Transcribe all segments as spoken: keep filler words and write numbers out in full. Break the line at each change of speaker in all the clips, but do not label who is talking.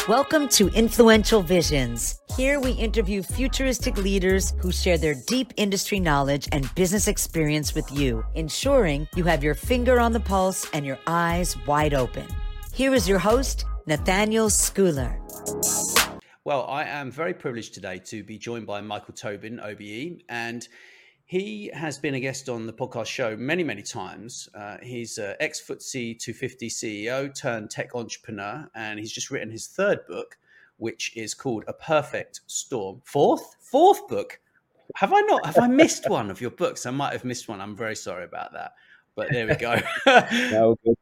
Welcome to Influential Visions. Here we interview futuristic leaders who share their deep industry knowledge and business experience with you, ensuring you have your finger on the pulse and your eyes wide open. Here is your host, Nathaniel Schooler.
Well, I am very privileged today to be joined by Michael Tobin, O B E, and he has been a guest on the podcast show many, many times. Uh, he's an ex-F T S E two fifty C E O turned tech entrepreneur, and he's just written his third book, which is called A Perfect Storm. Fourth? Fourth book? Have I not? Have I missed one of your books? I might have missed one. I'm very sorry about that. But there we go.
No, good.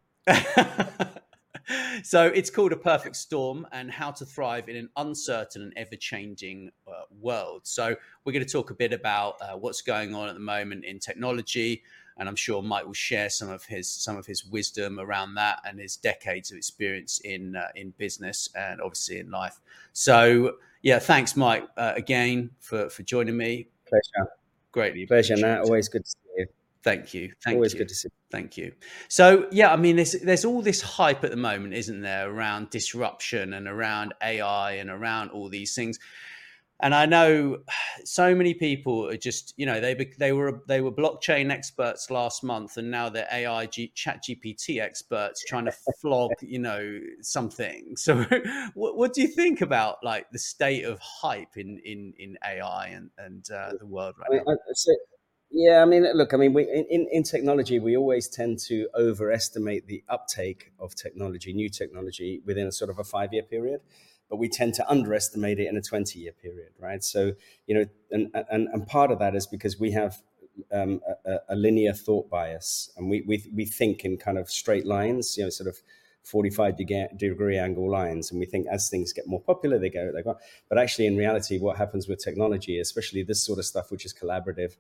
So it's called A Perfect Storm and How to Thrive in an Uncertain and Ever-Changing uh, World. So we're going to talk a bit about uh, what's going on at the moment in technology, and I'm sure Mike will share some of his some of his wisdom around that and his decades of experience in uh, in business and obviously in life. So yeah, thanks, Mike, uh, again for for joining me.
Pleasure.
Greatly.
Pleasure, Nat. Always good to see you.
Thank you. Thank
Always
you.
good to see you.
Thank you. So, yeah, I mean, there's, there's all this hype at the moment, isn't there, around disruption and around A I and around all these things. And I know so many people are just, you know, they they were they were blockchain experts last month, and now they're A I G, chat G P T experts trying to flog, you know, something. So what, what do you think about like the state of hype in in, in A I and, and uh, the world right
I mean,
now?
I, so, yeah, I mean, look, I mean, we, in, in technology, we always tend to overestimate the uptake of technology, new technology, within a sort of a five-year period, but we tend to underestimate it in a twenty-year period, right? So, you know, and and, and part of that is because we have um, a, a linear thought bias, and we, we we think in kind of straight lines, you know, sort of forty-five degree angle lines, and we think as things get more popular, they go, they go. But actually, in reality, what happens with technology, especially this sort of stuff, which is collaborative,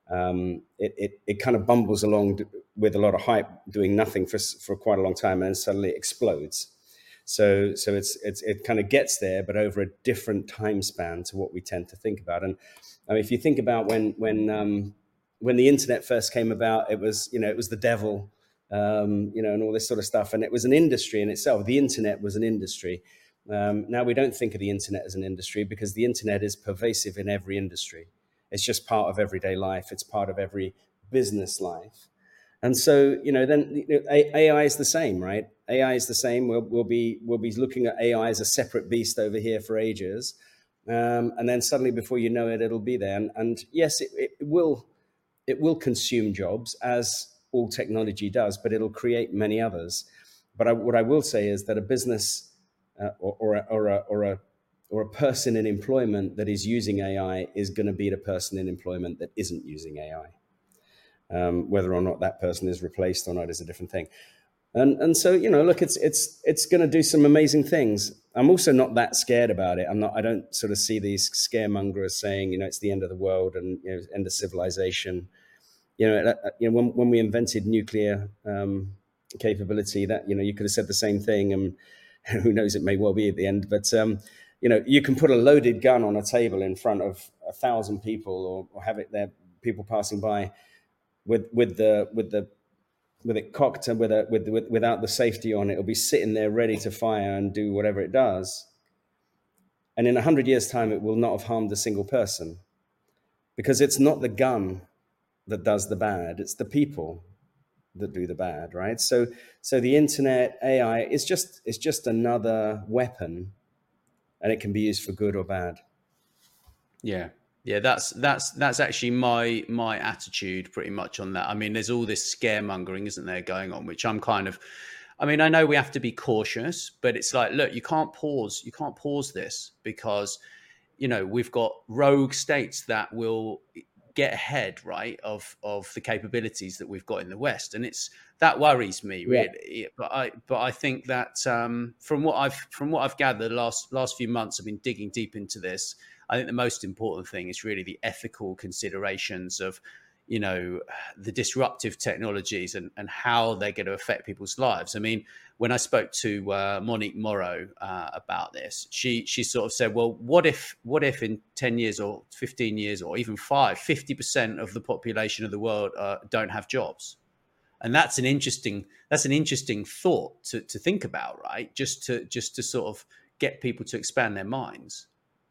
um, it, it it kind of bumbles along with a lot of hype, doing nothing for for quite a long time, and then suddenly it explodes. So so it's it's it kind of gets there, but over a different time span to what we tend to think about. And I mean, if you think about when when um, when the internet first came about, it was you know it was the devil. Um, you know, and all this sort of stuff. And it was an industry in itself. The internet was an industry. Um, now we don't think of the internet as an industry because the internet is pervasive in every industry. It's just part of everyday life. It's part of every business life. And so, you know, then you know, A I is the same, right? A I is the same. We'll, we'll be we'll be looking at A I as a separate beast over here for ages. Um, and then suddenly, before you know it, it'll be there. And, and yes, it, it will it will consume jobs as all technology does, but it'll create many others. But I, what I will say is that a business uh, or, or, a, or, a, or, a, or a person in employment that is using A I is going to beat a person in employment that isn't using A I. Um, whether or not that person is replaced or not is a different thing. And and so, you know, look, it's it's it's going to do some amazing things. I'm also not that scared about it. I'm not. I don't sort of see these scaremongers saying, you know, it's the end of the world and you know, end of civilization. You know, you know, when when we invented nuclear um, capability, that you know, you could have said the same thing, and who knows, it may well be at the end. But um, you know, you can put a loaded gun on a table in front of a thousand people, or, or have it there, people passing by, with with the with the with it cocked and with a with, with without the safety on it. It'll be sitting there ready to fire and do whatever it does. And in a hundred years' time, it will not have harmed a single person, because it's not the gun that does the bad, it's the people that do the bad, right? So so the internet, A I, is just it's just another weapon, and it can be used for good or bad.
Yeah. Yeah, that's that's that's actually my my attitude pretty much on that. I mean, there's all this scaremongering, isn't there, going on, which I'm kind of I mean, I know we have to be cautious, but it's like, look, you can't pause, you can't pause this because, you know, we've got rogue states that will get ahead, right, of of the capabilities that we've got in the West, and it's that worries me really. Yeah. But I but I think that um, from what I've from what I've gathered the last last few months, I've been digging deep into this. I think the most important thing is really the ethical considerations of, you know, the disruptive technologies and, and how they're going to affect people's lives. I mean, when I spoke to uh, Monique Morrow uh, about this, she she sort of said, well, what if what if in ten years or fifteen years or even five, fifty percent of the population of the world uh, don't have jobs? And that's an interesting that's an interesting thought to, to think about, right? Just to just to sort of get people to expand their minds.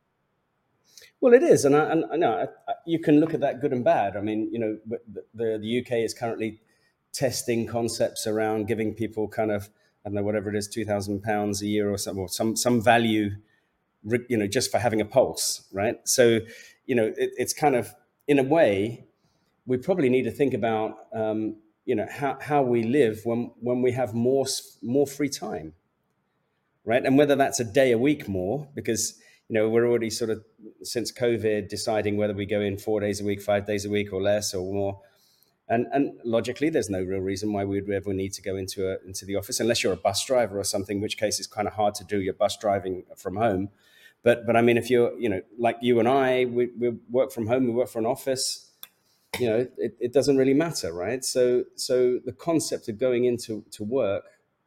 Well, it is, and I, and I know I, I, you can look at that good and bad. I mean, you know, the, the the U K is currently testing concepts around giving people kind of, I don't know, whatever it is, two thousand pounds a year or some, or some some value, you know, just for having a pulse, right? So, you know, it, it's kind of, in a way, we probably need to think about, um, you know, how how we live when when we have more more free time, right? And whether that's a day a week more, because you know, we're already sort of, since COVID, deciding whether we go in four days a week, five days a week, or less or more. And and logically, there's no real reason why we would ever need to go into a, into the office, unless you're a bus driver or something, in which case it's kind of hard to do your bus driving from home. But but I mean, if you're, you know, like you and I, we, we work from home, we work for an office, you know, it, it doesn't really matter, right? So so the concept of going into to work,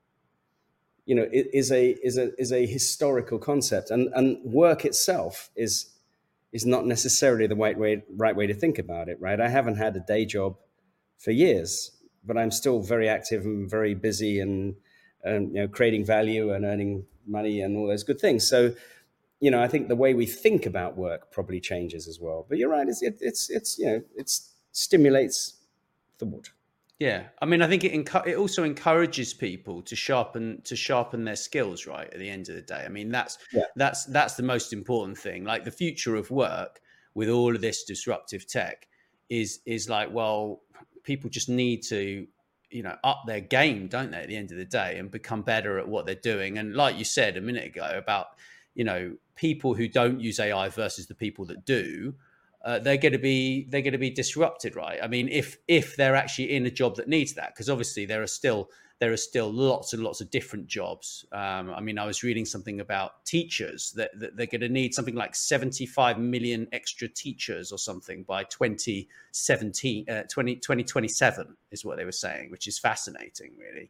you know, is a is a is a historical concept, and and work itself is is not necessarily the right way right way to think about it, right? I haven't had a day job for years, but I'm still very active and very busy, and, and you know, creating value and earning money and all those good things. So, you know, I think the way we think about work probably changes as well. But you're right; it's it, it's it's you know, it stimulates thought.
Yeah, I mean, I think it encu- it also encourages people to sharpen to sharpen their skills. Right at the end of the day, I mean, that's yeah. that's that's the most important thing. Like, the future of work with all of this disruptive tech is is like, well, people just need to, you know, up their game, don't they? At the end of the day, and become better at what they're doing. And like you said a minute ago about, you know, people who don't use A I versus the people that do. Uh, they're going to be they're going to be disrupted, right? I mean, if if they're actually in a job that needs that, because obviously there are still there are still lots and lots of different jobs. Um, I mean, I was reading something about teachers that, that they're going to need something like seventy-five million extra teachers or something by twenty seventeen, uh, twenty, twenty twenty-seven is what they were saying, which is fascinating, really.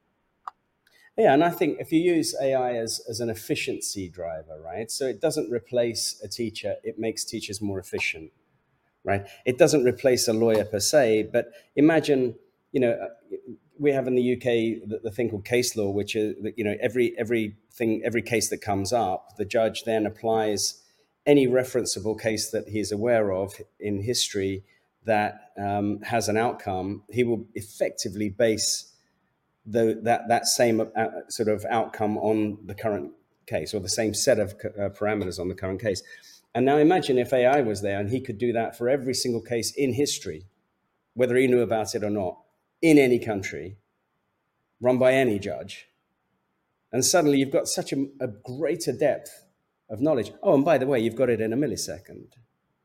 Yeah, and I think if you use A I as, as an efficiency driver, right? So it doesn't replace a teacher, it makes teachers more efficient, right? It doesn't replace a lawyer per se, but imagine, you know, we have in the U K the, the thing called case law, which is, you know, every everything, every case that comes up, the judge then applies any referenceable case that he's aware of in history that um, has an outcome. He will effectively base The, that that same uh, sort of outcome on the current case, or the same set of uh, parameters on the current case. And now imagine if A I was there and he could do that for every single case in history, whether he knew about it or not, in any country, run by any judge. And suddenly you've got such a, a greater depth of knowledge. Oh, and by the way, you've got it in a millisecond.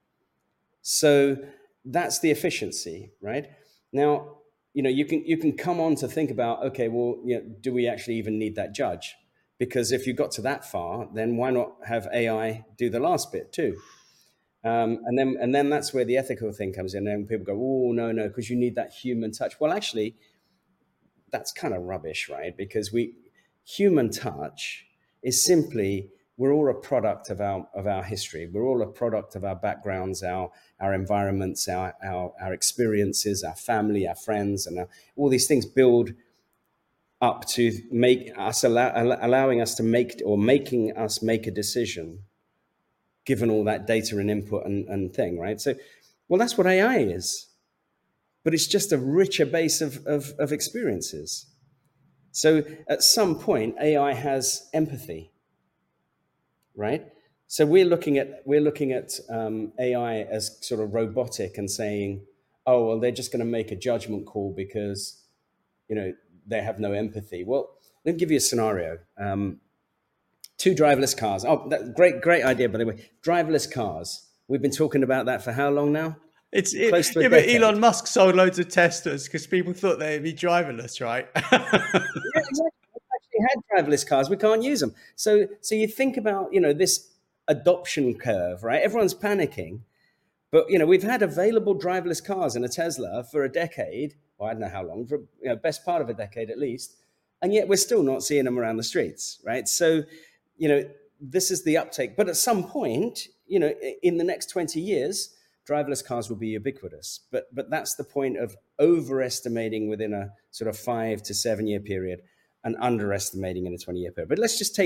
So that's the efficiency, right? Now, you know, you can you can come on to think about, okay, well, you know, do we actually even need that judge? Because if you got to that far, then why not have A I do the last bit too? Um, and then and then that's where the ethical thing comes in. And people go, oh, no, no, because you need that human touch. Well, actually, that's kind of rubbish, right? Because we human touch is simply, we're all a product of our of our history. We're all a product of our backgrounds, our our environments, our our, our experiences, our family, our friends, and our, all these things build up to make us allow, allowing us to make or making us make a decision, given all that data and input and, and thing, right? So, well, that's what A I is, but it's just a richer base of of, of experiences. So, at some point, A I has empathy. Right, so we're looking at we're looking at um, A I as sort of robotic and saying, oh well, they're just going to make a judgment call because, you know, they have no empathy. Well, let me give you a scenario. Um, two driverless cars. Oh, that, great, great idea, by the way. Driverless cars. We've been talking about that for how long now?
It's it, close to a yeah, decade. But Elon Musk sold loads of Teslas because people thought they'd be driverless, right?
Yeah, exactly. Had driverless cars, we can't use them. So, so you think about, you know, this adoption curve, right? Everyone's panicking, but you know, we've had available driverless cars in a Tesla for a decade. Well, I don't know how long, for you know, best part of a decade at least, and yet we're still not seeing them around the streets, right? So, you know, this is the uptake. But at some point, you know, in the next twenty years, driverless cars will be ubiquitous. But but that's the point of overestimating within a sort of five to seven year period, and underestimating in a twenty year period. But let's just take,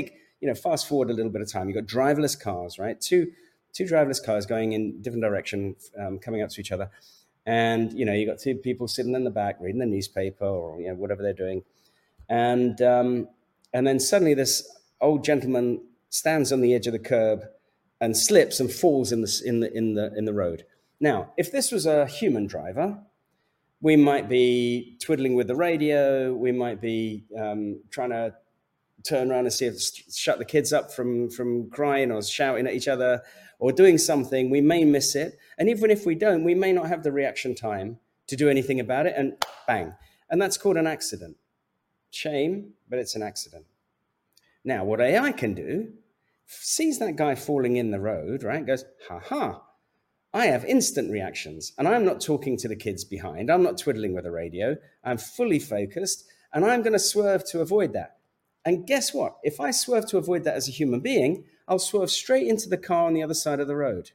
you know, fast forward a little bit of time, you've got driverless cars, right? Two, two driverless cars going in different direction, um, coming up to each other. And, you know, you've got two people sitting in the back reading the newspaper or, you know, whatever they're doing. And, um, and then suddenly this old gentleman stands on the edge of the curb and slips and falls in the, in the, in the, in the road. Now, if this was a human driver, we might be twiddling with the radio. We might be um, trying to turn around and see if shut the kids up from, from crying or shouting at each other or doing something. We may miss it. And even if we don't, we may not have the reaction time to do anything about it, and bang. And that's called an accident. Shame, but it's an accident. Now, what A I can do, sees that guy falling in the road, right? Goes, ha ha. I have instant reactions, and I'm not talking to the kids behind. I'm not twiddling with the radio. I'm fully focused, and I'm going to swerve to avoid that. And guess what? If I swerve to avoid that as a human being, I'll swerve straight into the car on the other side of the road.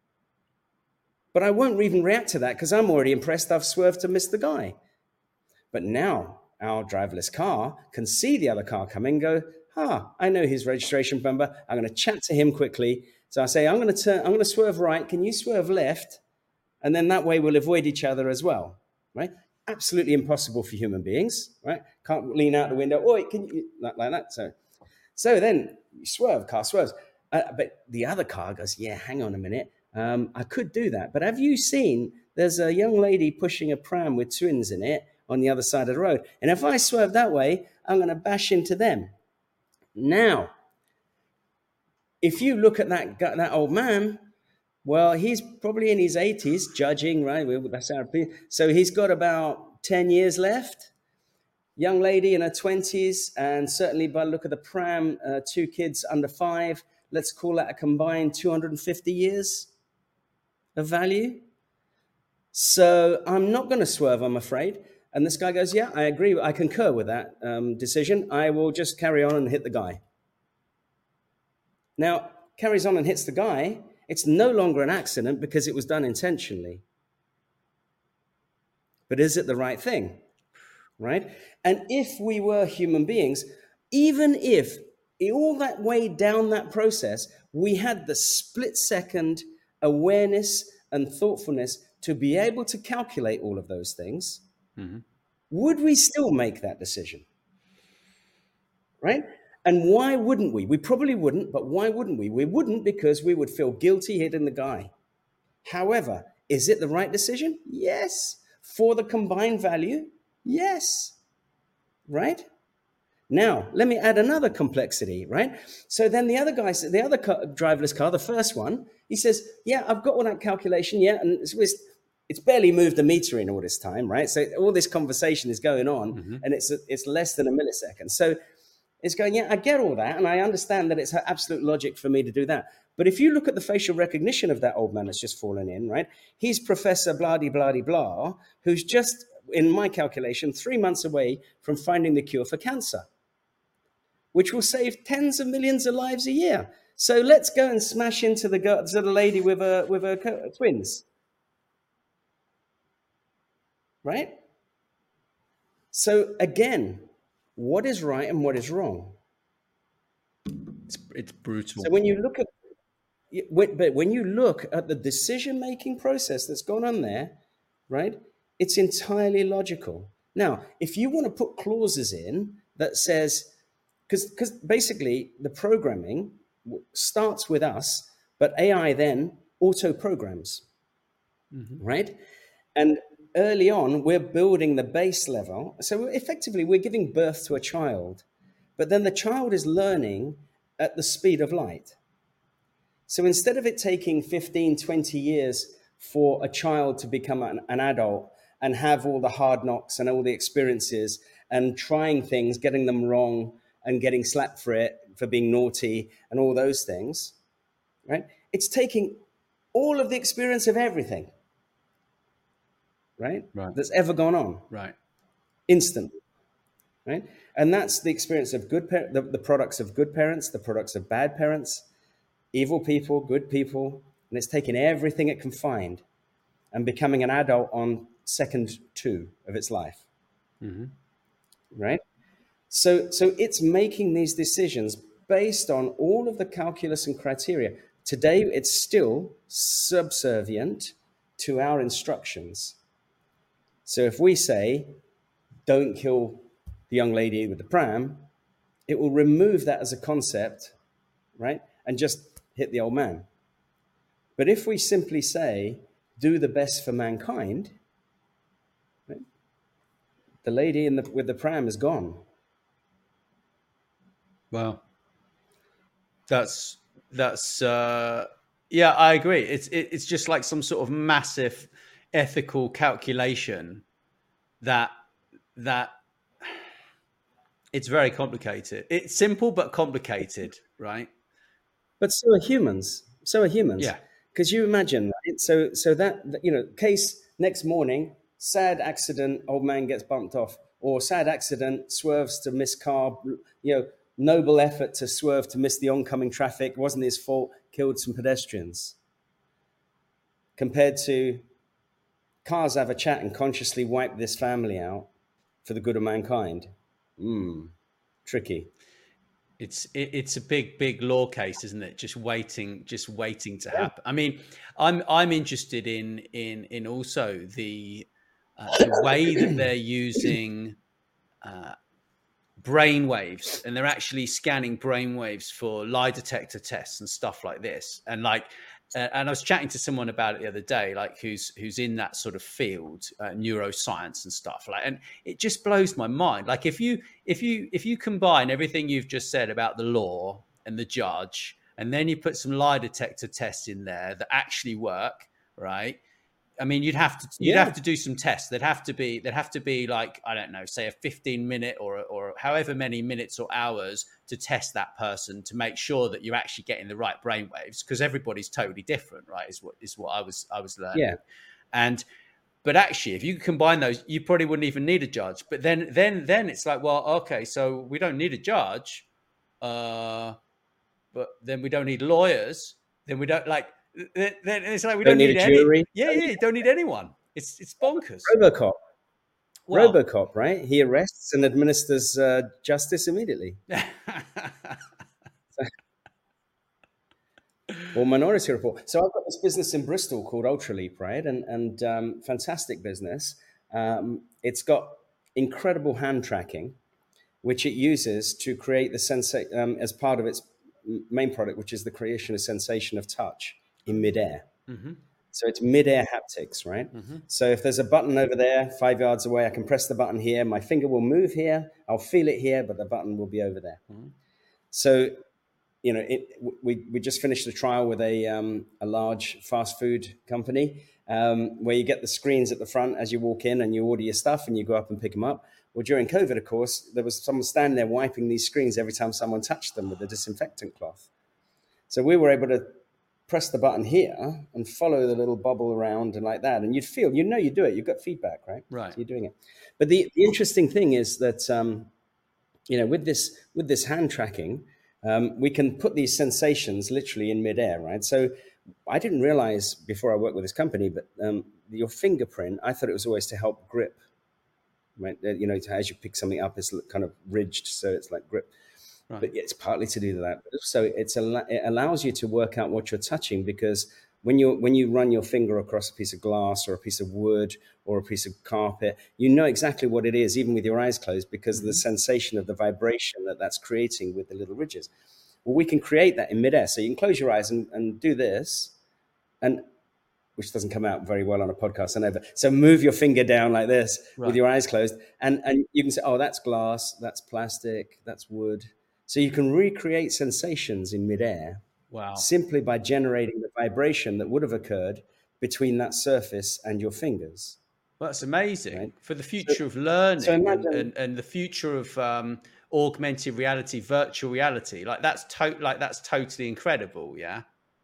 But I won't even react to that because I'm already impressed I've swerved to miss the guy. But now our driverless car can see the other car coming and go, ah, I know his registration number. I'm going to chat to him quickly. So I say, I'm going to turn, I'm going to swerve right. Can you swerve left? And then that way we'll avoid each other as well, right? Absolutely impossible for human beings, right? Can't lean out the window. Oh, can you, not like that. So, so then you swerve, car swerves. Uh, but the other car goes, yeah, hang on a minute. Um, I could do that. But have you seen, there's a young lady pushing a pram with twins in it on the other side of the road. And if I swerve that way, I'm going to bash into them. Now, if you look at that that old man, well, he's probably in his eighties, judging, right? That's our opinion. So he's got about ten years left. Young lady in her twenties, and certainly by the look of the pram, uh, two kids under five. Let's call that a combined two hundred fifty years of value. So I'm not going to swerve, I'm afraid. And this guy goes, yeah, I agree. I concur with that um, decision. I will just carry on and hit the guy. Now, carries on and hits the guy. It's no longer an accident because it was done intentionally. But is it the right thing? Right? And if we were human beings, even if all that way down that process, we had the split second awareness and thoughtfulness to be able to calculate all of those things, mm-hmm. would we still make that decision? Right? And why wouldn't we? We probably wouldn't, but why wouldn't we? We wouldn't because we would feel guilty hitting the guy. However, is it the right decision? Yes. For the combined value? Yes. Right? Now, let me add another complexity, right? So then the other guy, the other car, driverless car, the first one, he says, yeah, I've got all that calculation, yeah, and it's, it's barely moved a meter in all this time, right? So all this conversation is going on, mm-hmm. and it's it's less than a millisecond. So it's going, yeah, I get all that, and I understand that it's absolute logic for me to do that. But if you look at the facial recognition of that old man that's just fallen in, right? He's Professor blah-de-blah-de-blah, who's just, in my calculation, three months away from finding the cure for cancer, which will save tens of millions of lives a year. So let's go and smash into the, girl, to the lady with her, with her twins. Right? So again, what is right and what is wrong?
It's, it's brutal.
So when you look at, but when you look at the decision-making process that's gone on there, right, it's entirely logical. Now, if you want to put clauses in that says, because because basically the programming starts with us, but A I then auto-programs, mm-hmm. right? And early on, we're building the base level. So effectively, we're giving birth to a child, but then the child is learning at the speed of light. So instead of it taking fifteen, twenty years for a child to become an, an adult and have all the hard knocks and all the experiences and trying things, getting them wrong and getting slapped for it, for being naughty and all those things, right? It's taking all of the experience of everything, right? Right. That's ever gone on.
Right.
Instant, right? And that's the experience of good, par- the, the products of good parents, the products of bad parents, evil people, good people, and it's taking everything it can find and becoming an adult on second two of its life, mm-hmm. right? So, so it's making these decisions based on all of the calculus and criteria. Today, it's still subservient to our instructions. So if we say, don't kill the young lady with the pram, it will remove that as a concept, right? And just hit the old man. But if we simply say, do the best for mankind, right? The lady in the, with the pram is gone.
Wow. That's, that's, uh, yeah, I agree. It's, it, it's just like some sort of massive ethical calculation that, that it's very complicated. It's simple, but complicated, right?
But so are humans. So are humans.
Yeah.
Because you imagine, right? So, so that, you know, case next morning, sad accident, old man gets bumped off, or sad accident, swerves to miss car, you know, noble effort to swerve to miss the oncoming traffic, wasn't his fault, killed some pedestrians. Compared to cars have a chat and consciously wipe this family out for the good of mankind. Hmm, tricky.
It's it, it's a big big law case, isn't it? Just waiting, just waiting to happen. I mean, I'm I'm interested in in in also the uh, the way that they're using uh, brain waves, and they're actually scanning brain waves for lie detector tests and stuff like this. And like, uh, and I was chatting to someone about it the other day, like who's who's in that sort of field, uh, neuroscience and stuff. Like, and it just blows my mind. Like, if you if you if you combine everything you've just said about the law and the judge, and then you put some lie detector tests in there that actually work, right? I mean, you'd have to you'd
Yeah.
have to do some tests. They'd have to be they'd have to be like, I don't know, say a fifteen minute or or however many minutes or hours to test that person to make sure that you're actually getting the right brainwaves, because everybody's totally different, right? Is what is what I was I was learning.
Yeah.
And but actually, if you combine those, you probably wouldn't even need a judge. But then then then it's like, well, okay, so we don't need a judge, uh, but then we don't need lawyers. Then we don't like. Then it's like we don't,
Don't need
need
a
any.
jury.
Yeah, yeah, you don't need anyone. It's it's bonkers.
Robocop.
Well,
Robocop, right? He arrests and administers uh, justice immediately. Or Minority Report. So I've got this business in Bristol called Ultraleap, right? And and um, fantastic business. Um, it's got incredible hand tracking, which it uses to create the sensa- um, as part of its main product, which is the creation of sensation of touch in midair.
mm-hmm.
So it's midair haptics, right?
Mm-hmm.
So if there's a button over there, five yards away, I can press the button here. My finger will move here. I'll feel it here, but the button will be over there.
Mm-hmm.
So, you know, it, we we just finished a trial with a um, a large fast food company um, where you get the screens at the front as you walk in and you order your stuff and you go up and pick them up. Well, during COVID, of course, there was someone standing there wiping these screens every time someone touched them with a disinfectant cloth. So we were able to press the button here and follow the little bubble around and like that. And you'd feel, you know, you do it. You've got feedback, right?
Right.
So you're doing it. But the, the interesting thing is that, um, you know, with this, with this hand tracking, um, we can put these sensations literally in midair, right? So I didn't realize before I worked with this company, but um, your fingerprint, I thought it was always to help grip, right? You know, as you pick something up, it's kind of ridged, so it's like grip. Right. But it's partly to do that. So it's a, it allows you to work out what you're touching, because when you when you run your finger across a piece of glass or a piece of wood or a piece of carpet, you know exactly what it is, even with your eyes closed, because mm-hmm. of the sensation of the vibration that that's creating with the little ridges. Well, we can create that in midair. So you can close your eyes and, and do this, and which doesn't come out very well on a podcast, I know. But so move your finger down like this right. with your eyes closed, and and you can say, oh, that's glass, that's plastic, that's wood. So you can recreate sensations in midair
wow.
simply by generating the vibration that would have occurred between that surface and your fingers.
Well, that's amazing
right?
for the future
so,
of learning
so imagine,
and, and, and the future of um, augmented reality, virtual reality. Like that's to- like that's totally incredible. Yeah.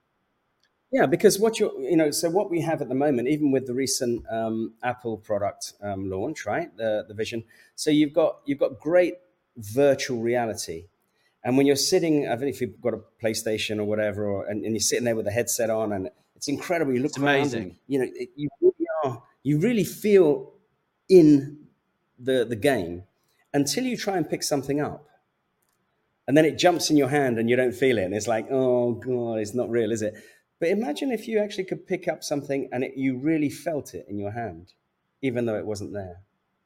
Yeah, because what you're, you know, so what we have at the moment, even with the recent um, Apple product um, launch, right, the the Vision. So you've got you've got great virtual reality. And when you're sitting, I don't know if you've got a PlayStation or whatever, or, and, and you're sitting there with the headset on, and it's incredible. You look
it's
around,
amazing.
And, you know, it, you really are, you really feel in the the game until you try and pick something up. and then it jumps in your hand and you don't feel it. And it's like, oh God, it's not real, is it? But imagine if you actually could pick up something and it, you really felt it in your hand, even though it wasn't there.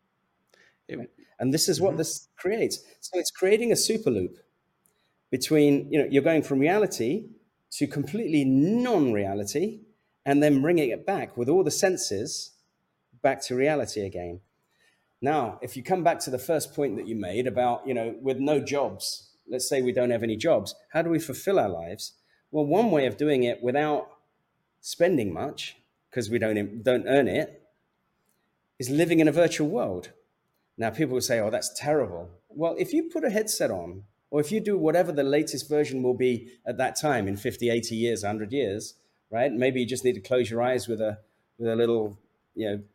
It, and this is what mm-hmm. this creates. So it's creating a super loop between, you know, you're going from reality to completely non-reality and then bringing it back with all the senses back to reality again. Now, if you come back to the first point that you made about, you know, with no jobs, let's say we don't have any jobs, how do we fulfill our lives? Well, one way of doing it without spending much, because we don't, don't earn it, is living in a virtual world. Now, people will say, oh, that's terrible. Well, if you put a headset on, or if you do whatever the latest version will be at that time in fifty, eighty years, one hundred years, right? Maybe you just need to close your eyes with a with a little, you know,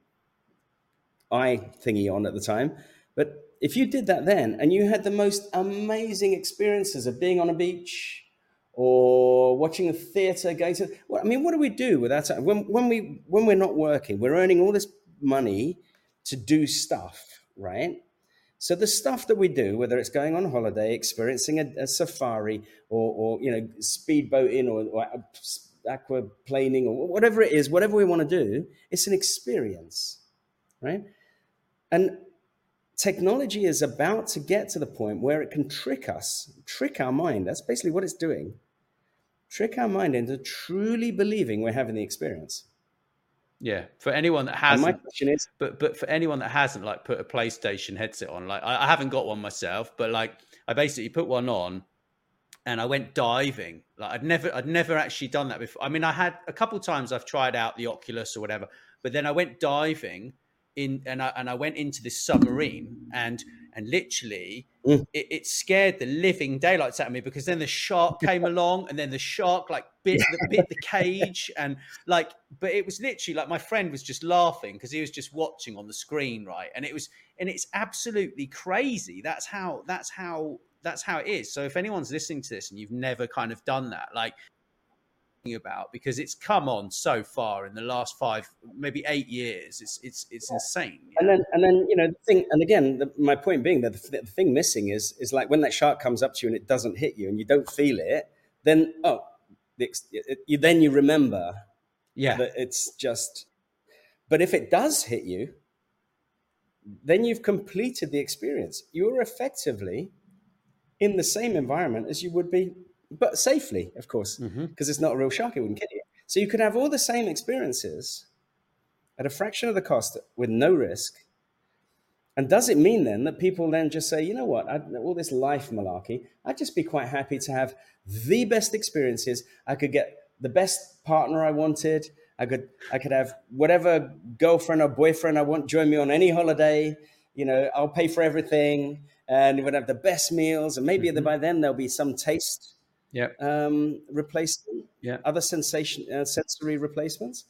eye thingy on at the time. But if you did that then, and you had the most amazing experiences of being on a beach or watching a theater, going to, well, I mean, what do we do with that time? When, when, we, when we're not working, we're earning all this money to do stuff, right? So the stuff that we do, whether it's going on holiday, experiencing a, a safari, or, or, you know, speedboating or, or aquaplaning, or whatever it is, whatever we want to do, it's an experience, right? And technology is about to get to the point where it can trick us, trick our mind. That's basically what it's doing. Trick our mind into truly believing we're having the experience.
Yeah, for anyone that hasn't,
and my question is,
but but for anyone that hasn't like put a PlayStation headset on, like I, I haven't got one myself, but like I basically put one on, and I went diving. Like I'd never, I'd never actually done that before. I mean, I had a couple of times I've tried out the Oculus or whatever, but then I went diving in, and I and I went into this submarine, and and literally mm. it, it scared the living daylights out of me, because then the shark came along, and then the shark like bit the, bit the cage, and like, but it was literally like my friend was just laughing because he was just watching on the screen, right? And it was, and it's absolutely crazy. That's how that's how that's how it is. So if anyone's listening to this and you've never kind of done that, like about, because it's come on so far in the last five, maybe eight years. It's it's it's insane.
And know? then and then you know the thing, and again, the, my point being that the, the thing missing is is like when that shark comes up to you and it doesn't hit you and you don't feel it, then oh, it, it, you then you remember,
yeah,
that it's just. But if it does hit you, then you've completed the experience. You're effectively in the same environment as you would be. But safely, of course, because mm-hmm. it's not a real shark, it wouldn't kill you. So you could have all the same experiences at a fraction of the cost with no risk. And does it mean then that people then just say, you know what, I, all this life malarkey, I'd just be quite happy to have the best experiences. I could get the best partner I wanted. I could I could have whatever girlfriend or boyfriend I want join me on any holiday. You know, I'll pay for everything, and we'd have the best meals. And maybe mm-hmm. by then there'll be some taste.
Yeah.
Um, replacement.
Yeah.
Other sensation, uh, sensory replacements.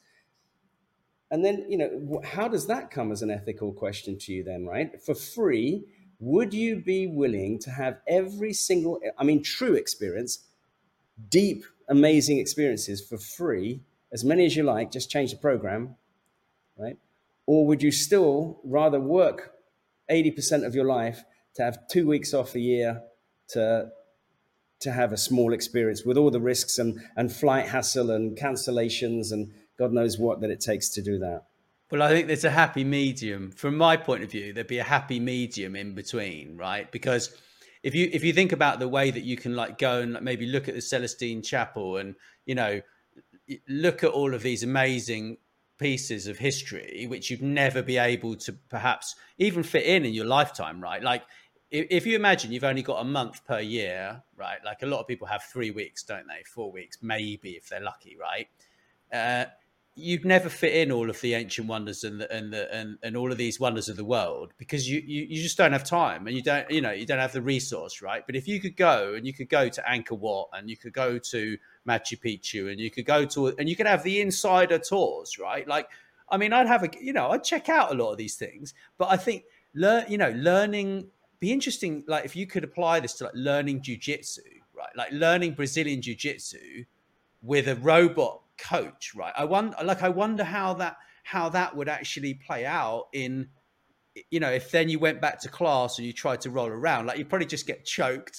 And then, you know, how does that come as an ethical question to you then, right? For free, would you be willing to have every single, I mean, true experience, deep, amazing experiences for free, as many as you like, just change the program, right? Or would you still rather work eighty percent of your life to have two weeks off a year to to have a small experience with all the risks and, and flight hassle and cancellations and God knows what that it takes to do that?
Well, I think there's a happy medium. From my point of view, there'd be a happy medium in between, right? Because if you if you think about the way that you can like go and maybe look at the Celestine Chapel and, you know, look at all of these amazing pieces of history, which you'd never be able to perhaps even fit in in your lifetime, right? Like, if you imagine you've only got a month per year, right? Like a lot of people have three weeks, don't they? Four weeks, maybe if they're lucky, right? Uh, you'd never fit in all of the ancient wonders and the, and the, and and all of these wonders of the world because you, you you just don't have time and you don't you know you don't have the resource, right? But if you could go and you could go to Angkor Wat and you could go to Machu Picchu and you could go to and you could have the insider tours, right? Like, I mean, I'd have a you know I'd check out a lot of these things, but I think learn you know learning. Be interesting, like if you could apply this to like learning jiu-jitsu, right? Like learning Brazilian jiu-jitsu with a robot coach, right? I wonder, like, I wonder how that how that would actually play out in you know, if then you went back to class and you tried to roll around, like you probably just get choked.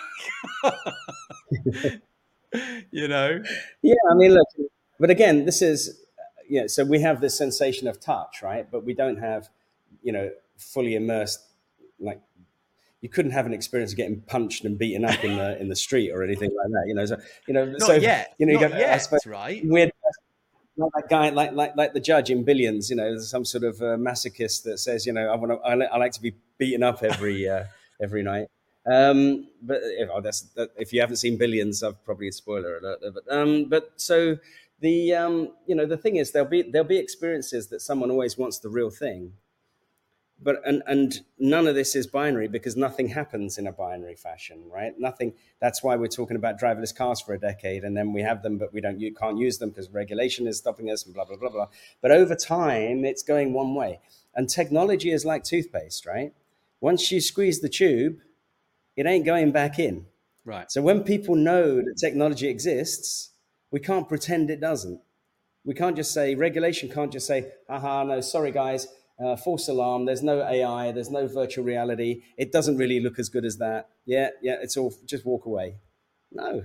You know?
Yeah, I mean, look, but again, this is, yeah, so we have this sensation of touch, right? But we don't have, you know, fully immersed, like, you couldn't have an experience of getting punched and beaten up in the in the street or anything like that, you know. So, you know,
Not
so
yet.
you know, you
Not
got,
yet,
I suppose,
right?
weird, like that guy, like like like the judge in Billions, you know, some sort of uh, masochist that says, you know, I want to, I, li- I like to be beaten up every uh, every night. Um, but if, oh, that's that, if you haven't seen Billions, I've probably a spoiler alert. There, but um, but so the um, you know, the thing is, there'll be there'll be experiences that someone always wants the real thing. But and and none of this is binary because nothing happens in a binary fashion, right? Nothing. That's why we're talking about driverless cars for a decade, and then we have them, but we don't. You can't use them because regulation is stopping us, and blah blah blah blah. But over time, it's going one way, and technology is like toothpaste, right? Once you squeeze the tube, it ain't going back in.
Right.
So when people know that technology exists, we can't pretend it doesn't. We can't just say, regulation can't just say, aha, no, sorry, guys, uh, false alarm. There's no A I. There's no virtual reality. It doesn't really look as good as that. Yeah, yeah, it's all, just walk away. No.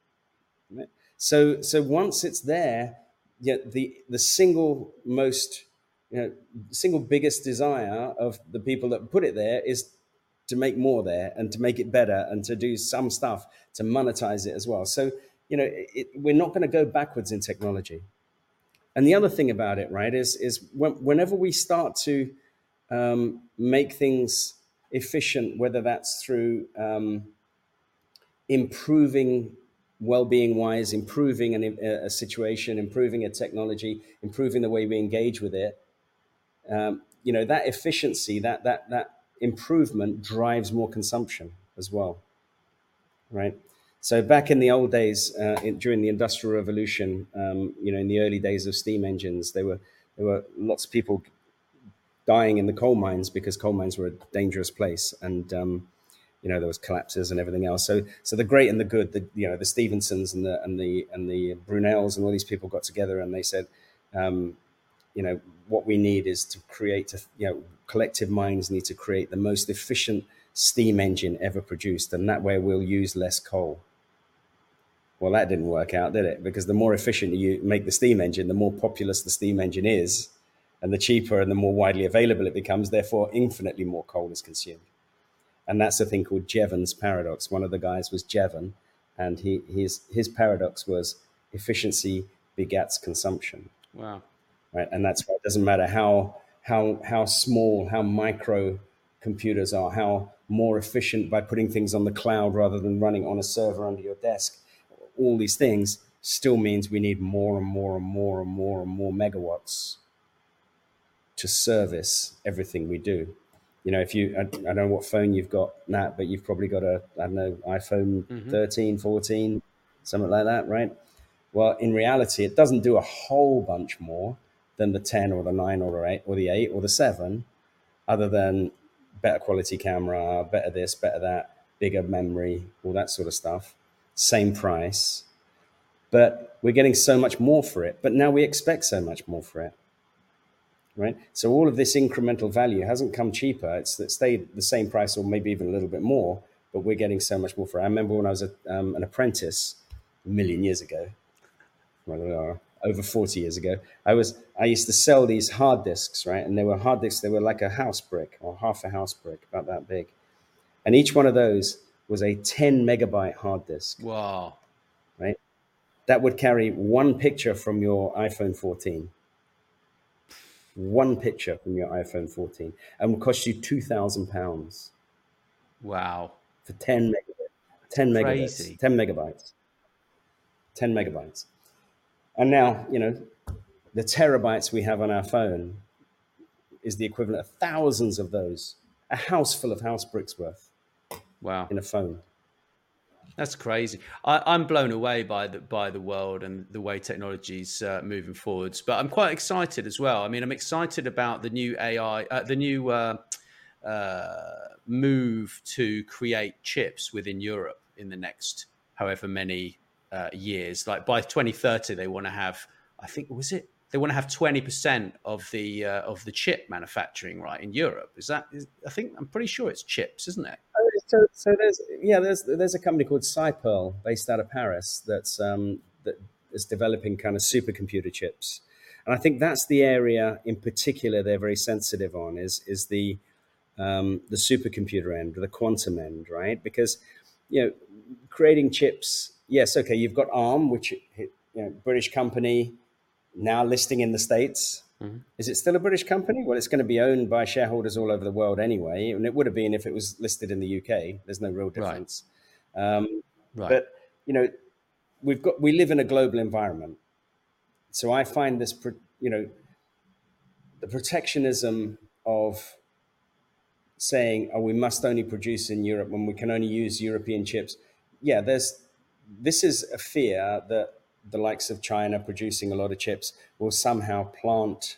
So, so once it's there, yeah, the, the single most, you know, single biggest desire of the people that put it there is to make more there and to make it better and to do some stuff to monetize it as well. So, you know, it, we're not going to go backwards in technology. And the other thing about it, right, is is when, whenever we start to um, make things efficient, whether that's through um, improving well-being wise, improving an, a, a situation, improving a technology, improving the way we engage with it, um, you know, that efficiency, that that that improvement drives more consumption as well, right? So back in the old days, uh, in, during the Industrial Revolution, um, you know, in the early days of steam engines, there were there were lots of people dying in the coal mines because coal mines were a dangerous place, and um, you know, there was collapses and everything else. So so the great and the good, the you know, the Stevensons and the and the and the Brunels and all these people got together and they said, um, you know, what we need is to create, a, you know, collective minds need to create the most efficient steam engine ever produced, and that way we'll use less coal. Well, that didn't work out, did it? Because the more efficient you make the steam engine, the more populous the steam engine is, and the cheaper and the more widely available it becomes, therefore infinitely more coal is consumed. And that's a thing called Jevons paradox. One of the guys was Jevon, and he his his paradox was efficiency begets consumption.
Wow.
Right, and that's why it doesn't matter how how how small, how micro computers are, how more efficient by putting things on the cloud rather than running on a server under your desk. All these things still means we need more and more and more and more and more megawatts to service everything we do. You know, if you, I, I don't know what phone you've got, Nat, but you've probably got a, I don't know, iPhone mm-hmm. thirteen, fourteen, something like that, right? Well, in reality, it doesn't do a whole bunch more than the ten or the nine or the eight or the eight or the seven, other than better quality camera, better this, better that, bigger memory, all that sort of stuff. Same price, but we're getting so much more for it. But now we expect so much more for it, right? So all of this incremental value hasn't come cheaper. It's it stayed the same price or maybe even a little bit more, but we're getting so much more for it. I remember when I was a, um, an apprentice a million years ago, well, over forty years ago, I was I used to sell these hard disks, right? And they were hard disks. They were like a house brick or half a house brick, about that big. And each one of those was a ten megabyte hard disk.
Wow.
Right? That would carry one picture from your iPhone fourteen. One picture from your iPhone fourteen. And would cost you two thousand pounds.
Wow.
For ten megabytes. ten
Crazy.
megabytes. ten megabytes. ten megabytes. And now, you know, the terabytes we have on our phone is the equivalent of thousands of those. A house full of house bricks worth.
Wow.
In a phone.
That's crazy. I, I'm blown away by the by the world and the way technology's uh, moving forwards. But I'm quite excited as well. I mean, I'm excited about the new A I, uh, the new uh, uh, move to create chips within Europe in the next however many uh, years. Like by twenty thirty, they want to have, I think, was it they want to have twenty percent of the uh, of the chip manufacturing right in Europe. Is that? Is, I think I'm pretty sure it's chips, isn't it?
So, so there's yeah, there's there's a company called Cypearl based out of Paris that's um, that is developing kind of supercomputer chips, and I think that's the area in particular they're very sensitive on is is the um, the supercomputer end, the quantum end, right? Because you know, creating chips, yes, okay, you've got ARM, which you know, British company now listing in the States. Mm-hmm. Is it still a British company? Well, it's going to be owned by shareholders all over the world anyway, and it would have been if it was listed in the U K. There's no real difference. Right. Um, right. But you know, we've got we live in a global environment, so I find this, you know, the protectionism of saying, "Oh, we must only produce in Europe when we can only use European chips." Yeah, there's this is a fear that the likes of China producing a lot of chips will somehow plant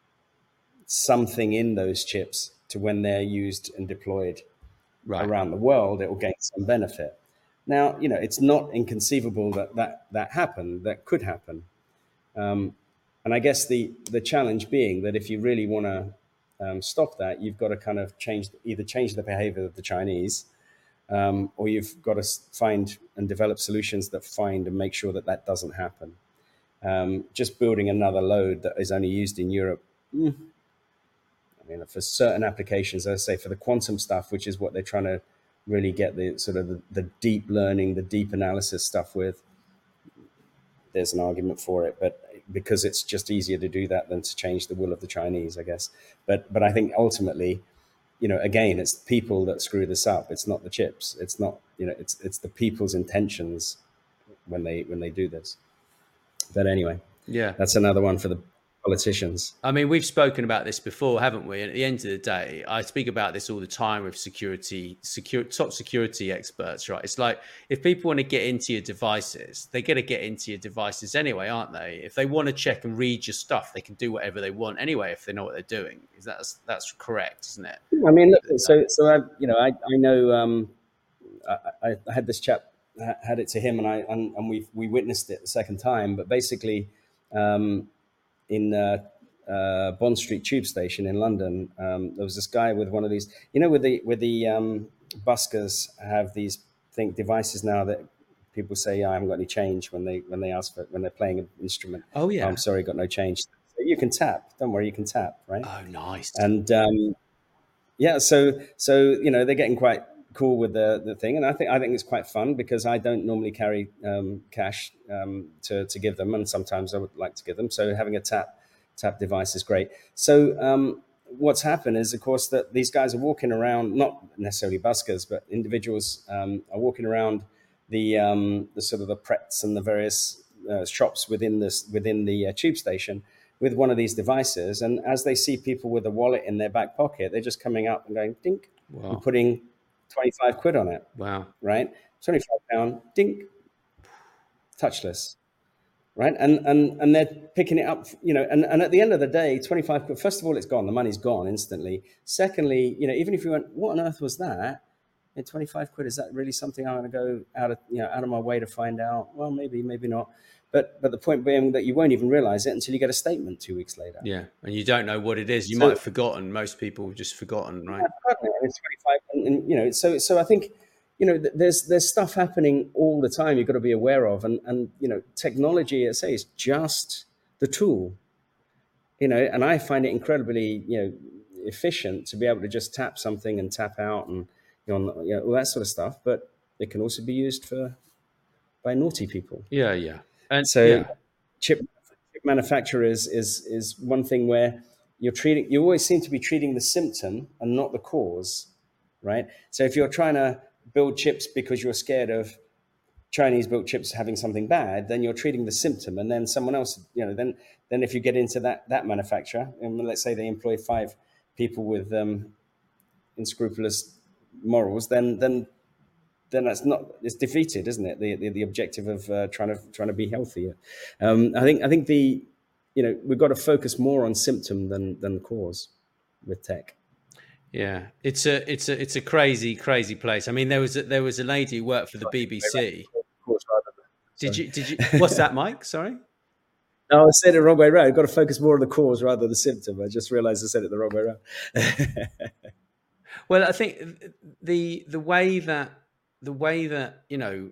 something in those chips to when they're used and deployed right. around the world, it will gain some benefit. Now, you know, it's not inconceivable that that, that happened, that could happen. Um, and I guess the, the challenge being that if you really want to um, stop that, you've got to kind of change, either change the behavior of the Chinese, Um, or you've got to find and develop solutions that find and make sure that that doesn't happen. Um, just building another load that is only used in Europe. Mm. I mean, for certain applications, as I say, for the quantum stuff, which is what they're trying to really get the sort of the, the deep learning, the deep analysis stuff with, there's an argument for it. But because it's just easier to do that than to change the will of the Chinese, I guess. But but I think ultimately, you know, again, it's people that screw this up. It's not the chips. It's not, you know, it's it's the people's intentions when they when they do this. But anyway, yeah, that's another one for the politicians.
I mean, we've spoken about this before, haven't we? And at the end of the day, I speak about this all the time with security, secure, top security experts, right? It's like if people want to get into your devices, they got to get into your devices anyway, aren't they? If they want to check and read your stuff, they can do whatever they want anyway if they know what they're doing. That's that's correct, isn't it?
I mean, look, so so I, you know, I I know um, I, I had this chap had it to him, and I and, and we we witnessed it the second time, but basically. Um, in uh, uh, Bond Street Tube Station in London, um, there was this guy with one of these, you know, with the with the um, buskers have these think devices now that people say, yeah, I haven't got any change when they when they ask for when they're playing an instrument.
Oh yeah,
oh, I'm sorry, got no change. So you can tap. Don't worry, you can tap, right?
Oh, nice.
And um, yeah, so so you know they're getting quite cool with the the thing, and I think I think it's quite fun because I don't normally carry um, cash um, to to give them, and sometimes I would like to give them. So having a tap tap device is great. So um, what's happened is, of course, that these guys are walking around, not necessarily buskers, but individuals um, are walking around the um, the sort of the Pretz and the various uh, shops within this within the uh, tube station with one of these devices, and as they see people with a wallet in their back pocket, they're just coming up and going dink wow. and putting twenty-five quid on it.
Wow.
Right? twenty-five pound, dink, touchless. Right? And and and they're picking it up, you know, and, and at the end of the day, twenty-five quid, first of all, it's gone. The money's gone instantly. Secondly, you know, even if you went, what on earth was that? And twenty-five quid, is that really something I'm going to go out of, you know, out of my way to find out? Well, maybe, maybe not. But but the point being that you won't even realize it until you get a statement two weeks later.
Yeah, and you don't know what it is. You so, might have forgotten. Most people have just forgotten, right?
Yeah, it's twenty-five, and, and you know, so so I think, you know, there's there's stuff happening all the time you've got to be aware of, and and you know, technology, I say, is just the tool. You know, and I find it incredibly, you know, efficient to be able to just tap something and tap out and you know, you know all that sort of stuff. But it can also be used for by naughty people.
Yeah, yeah.
And so yeah. chip, chip manufacturers is is one thing where you're treating, you always seem to be treating the symptom and not the cause, right? So if you're trying to build chips because you're scared of Chinese built chips having something bad, then you're treating the symptom, and then someone else, you know, then then if you get into that that manufacturer, and let's say they employ five people with um, unscrupulous morals, then then. then that's not, it's defeated, isn't it? The the, the objective of uh, trying to trying to be healthier. Um, I think I think the, you know, we've got to focus more on symptom than than cause with tech.
Yeah, it's a it's a it's a crazy crazy place. I mean, there was a, there was a lady who worked for the B B C. Did you did you? What's that, Mike? Sorry.
No, I said it the wrong way around. You've got to focus more on the cause rather than the symptom. I just realized I said it the wrong way around.
Well, I think the the way that the way that you know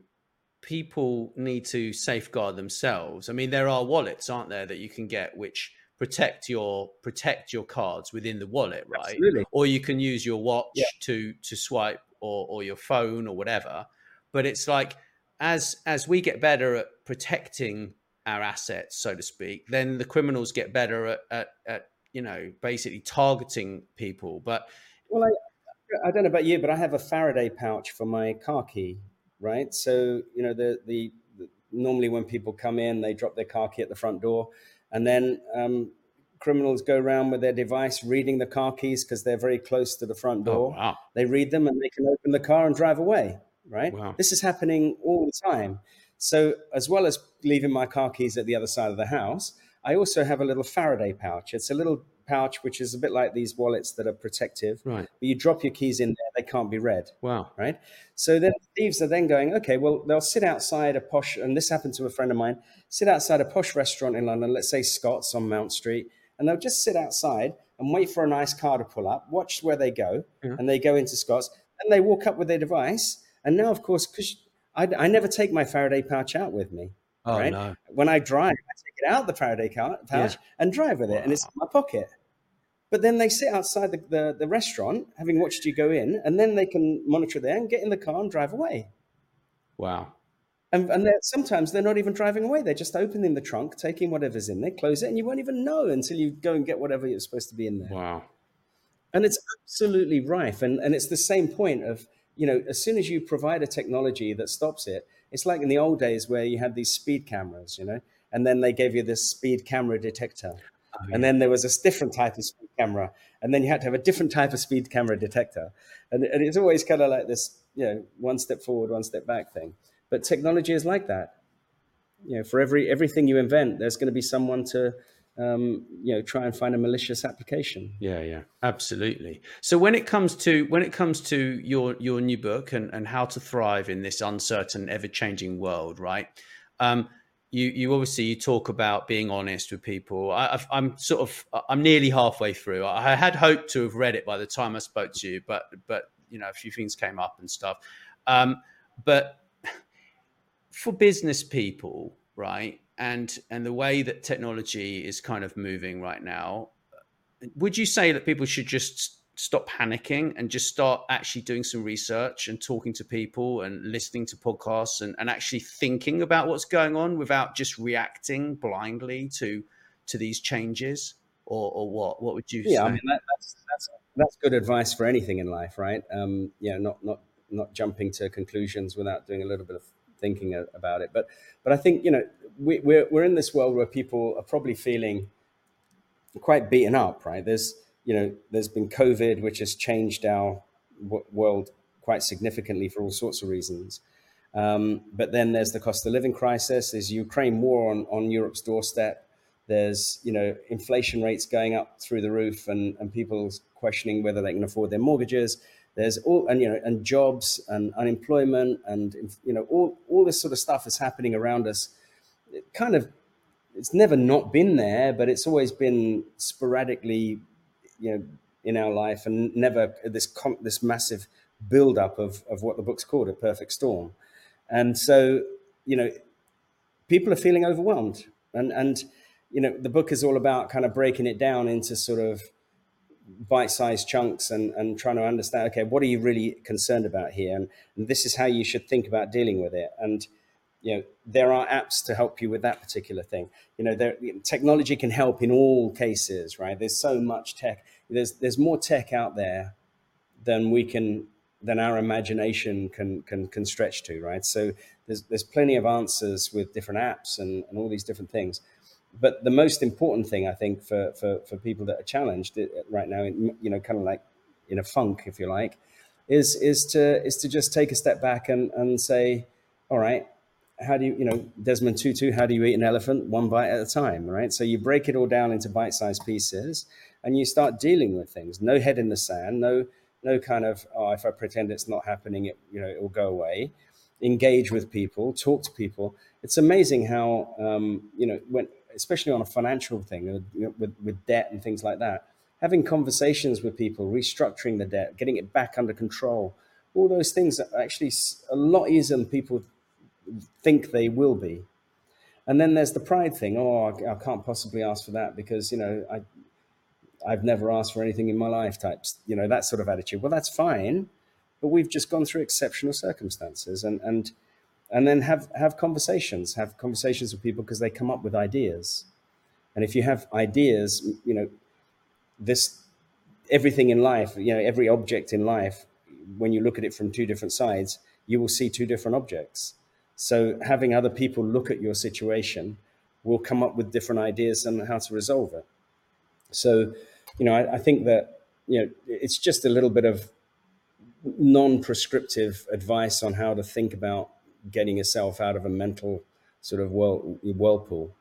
people need to safeguard themselves. I mean, there are wallets, aren't there, that you can get which protect your protect your cards within the wallet, right?
Absolutely.
Or you can use your watch
Yeah.
to to swipe or or your phone or whatever. But it's like as as we get better at protecting our assets, so to speak, then the criminals get better at at, at you know basically targeting people. But
Well, I, I don't know about you, but I have a Faraday pouch for my car key, right? So, you know, the, the, the normally when people come in, they drop their car key at the front door, and then um, criminals go around with their device reading the car keys because they're very close to the front door.
Oh, wow.
They read them and they can open the car and drive away, right?
Wow.
This is happening all the time. So as well as leaving my car keys at the other side of the house, I also have a little Faraday pouch. It's a little pouch which is a bit like these wallets that are protective.
Right.
But you drop your keys in there, they can't be read.
Wow.
Right. So then thieves are then going, okay, well, they'll sit outside a posh, and this happened to a friend of mine, sit outside a posh restaurant in London, let's say Scott's on Mount Street, and they'll just sit outside and wait for a nice car to pull up, watch where they go,
Yeah.
and they go into Scott's, and they walk up with their device. And now, of course, because I, I never take my Faraday pouch out with me.
Oh,
right?
no.
When I drive, I take it out the Faraday car, pouch
Yeah.
and drive with it,
Wow.
and it's in my pocket. But then they sit outside the, the, the restaurant, having watched you go in, and then they can monitor there and get in the car and drive away.
Wow.
And, and they're, sometimes they're not even driving away. They're just opening the trunk, taking whatever's in there, close it, and you won't even know until you go and get whatever you're supposed to be in there.
Wow.
And it's absolutely rife. And, and it's the same point of, you know, as soon as you provide a technology that stops it, it's like in the old days where you had these speed cameras, you know, and then they gave you this speed camera detector.
Oh, yeah.
And then there was a different type of speed camera. And then you had to have a different type of speed camera detector. And, and it's always kind of like this, you know, one step forward, one step back thing. But technology is like that. You know, for every everything you invent, there's going to be someone to, um, you know, try and find a malicious application.
Yeah, yeah, absolutely. So when it comes to when it comes to your your new book and, and how to thrive in this uncertain, ever-changing world, right? Um, you you obviously you talk about being honest with people. I, I've, I'm sort of I'm nearly halfway through. I had hoped to have read it by the time I spoke to you, but but you know a few things came up and stuff. Um, but for business people, right, and and the way that technology is kind of moving right now, would you say that people should just stop panicking and just start actually doing some research and talking to people and listening to podcasts and, and actually thinking about what's going on without just reacting blindly to to these changes? Or, or what? What would you
yeah,
say?
I mean, that, that's, that's, that's good advice for anything in life, right? Um, yeah, not, not, not jumping to conclusions without doing a little bit of thinking about it. But, but I think, you know, we, we're, we're in this world where people are probably feeling quite beaten up, right? There's, you know, there's been COVID, which has changed our w- world quite significantly for all sorts of reasons. Um, but then there's the cost of living crisis. There's Ukraine war on, on Europe's doorstep. There's, you know, inflation rates going up through the roof, and, and people questioning whether they can afford their mortgages. There's all, and, you know, and jobs and unemployment and, you know, all, all this sort of stuff is happening around us. It kind of, it's never not been there, but it's always been sporadically, you know, in our life, and never this com- this massive buildup of, of what the book's called, a perfect storm. And so, you know, people are feeling overwhelmed, and, and, you know, the book is all about kind of breaking it down into sort of bite-sized chunks and, and trying to understand, okay, what are you really concerned about here? And, and this is how you should think about dealing with it. And, you know, there are apps to help you with that particular thing. You know, there, technology can help in all cases, right? There's so much tech. There's there's more tech out there than we can, than our imagination can can can stretch to, right? So there's there's plenty of answers with different apps and, and all these different things. But the most important thing, I think, for, for, for people that are challenged right now, you know, kind of like in a funk, if you like, is is to is to just take a step back and, and say, all right, how do you, you know, Desmond Tutu, how do you eat an elephant? One bite at a time, right? So you break it all down into bite-sized pieces and you start dealing with things. No head in the sand, no no kind of, oh, if I pretend it's not happening, it, you know, it will go away. Engage with people, talk to people. It's amazing how, um, you know, when especially on a financial thing, you know, with, with debt and things like that, having conversations with people, restructuring the debt, getting it back under control, all those things are actually a lot easier than people think they will be. And then there's the pride thing. Oh, I, I can't possibly ask for that because, you know, I, I've never asked for anything in my life types, you know, that sort of attitude. Well, that's fine, but we've just gone through exceptional circumstances, and, and, and then have, have conversations, have conversations with people because they come up with ideas. And if you have ideas, you know, this, everything in life, you know, every object in life, when you look at it from two different sides, you will see two different objects. So having other people look at your situation will come up with different ideas on how to resolve it. So, you know, I, I think that, you know, it's just a little bit of non-prescriptive advice on how to think about getting yourself out of a mental sort of whirl, whirlpool.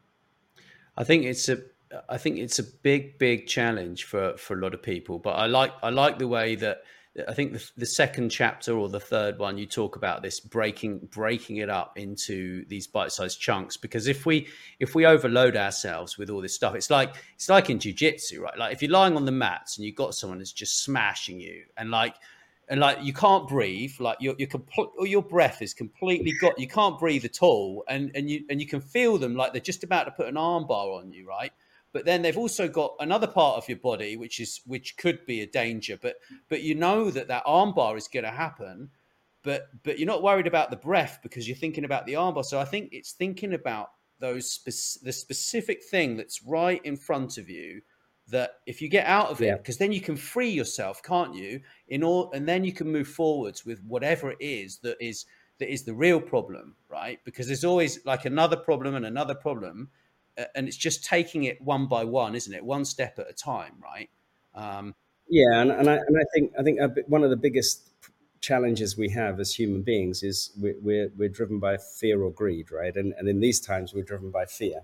I think it's a, I think it's a big, big challenge for, for a lot of people. But I like, I like the way that I think the, the second chapter or the third one, you talk about this breaking, breaking it up into these bite-sized chunks. Because if we, if we overload ourselves with all this stuff, it's like, it's like in jiu-jitsu, right? Like if you're lying on the mats and you've got someone that's just smashing you, and like, and like you can't breathe, like your your complete, your breath is completely got, you can't breathe at all, and and you and you can feel them like they're just about to put an arm bar on you, right? But then they've also got another part of your body which is which could be a danger, but but you know that that arm bar is going to happen, but but you're not worried about the breath because you're thinking about the arm bar. So I think it's thinking about those spe- the specific thing that's right in front of you, that if you get out of it, because yeah. then you can free yourself, can't you? In all, and then you can move forwards with whatever it is that is that is the real problem, right? Because there's always like another problem and another problem. And it's just taking it one by one, isn't it? One step at a time, right? Um,
yeah, and, and I and I think I think one of the biggest challenges we have as human beings is we're we're, we're driven by fear or greed, right? And and in these times we're driven by fear,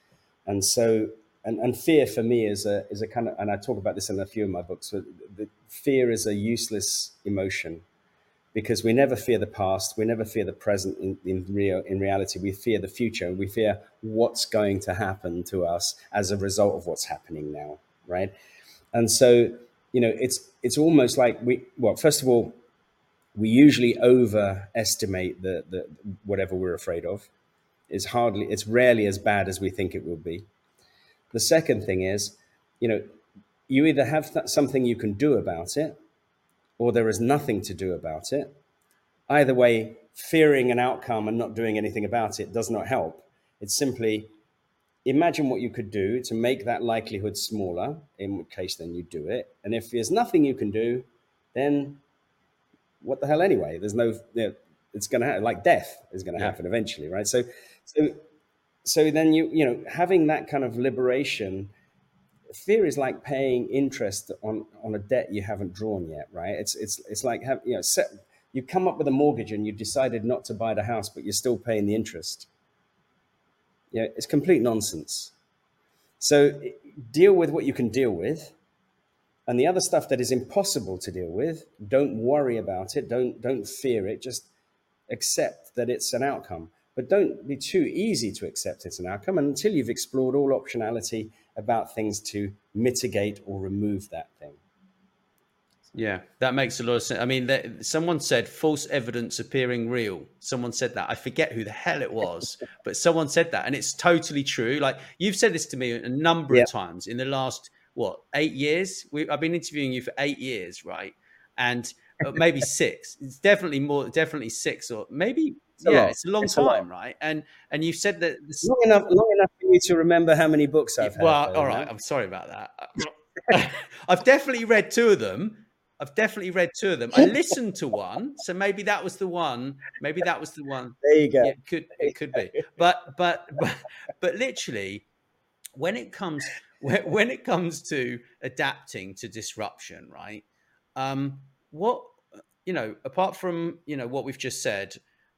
and so and, and fear for me is a is a kind of, and I talk about this in a few of my books. So the fear is a useless emotion, because we never fear the past, we never fear the present. In, in real, in reality, we fear the future. We fear what's going to happen to us as a result of what's happening now, right? And so, you know, it's it's almost like we. Well, first of all, we usually overestimate the the whatever we're afraid of. It's hardly, it's rarely as bad as we think it will be. The second thing is, you know, you either have th- something you can do about it, or there is nothing to do about it. Either way, fearing an outcome and not doing anything about it does not help. It's simply imagine what you could do to make that likelihood smaller, in which case then you do it. And if there's nothing you can do, then what the hell anyway? There's no, you know, it's going to happen, like death is going to happen yeah. eventually, right? So, so, so then you, you know, having that kind of liberation. Fear is like paying interest on, on a debt you haven't drawn yet, right? It's it's it's like have, you know, set, you come up with a mortgage and you decided not to buy the house, but you're still paying the interest. Yeah, it's complete nonsense. So deal with what you can deal with, and the other stuff that is impossible to deal with, don't worry about it. Don't don't fear it. Just accept that it's an outcome, but don't be too easy to accept it's an outcome until you've explored all optionality about things to mitigate or remove that thing.
Yeah, that makes a lot of sense. I mean, there, someone said false evidence appearing real. Someone said that. I forget who the hell it was, but someone said that. And it's totally true. Like you've said this to me a number yeah. of times in the last, what, eight years? We, I've been interviewing you for eight years, right? And maybe six. It's definitely more, definitely six or maybe... It's yeah, it's a long it's time, a right? And and you said that this...
long enough, long enough for you to remember how many books I've
well,
had.
Well, all right, I'm sorry about that. I've definitely read two of them. I've definitely read two of them. I listened to one, so maybe that was the one. Maybe that was the one.
There you go.
Yeah, it could it could be, but but but, but literally, when it comes when, when it comes to adapting to disruption, right? Um, what you know, apart from you know what we've just said.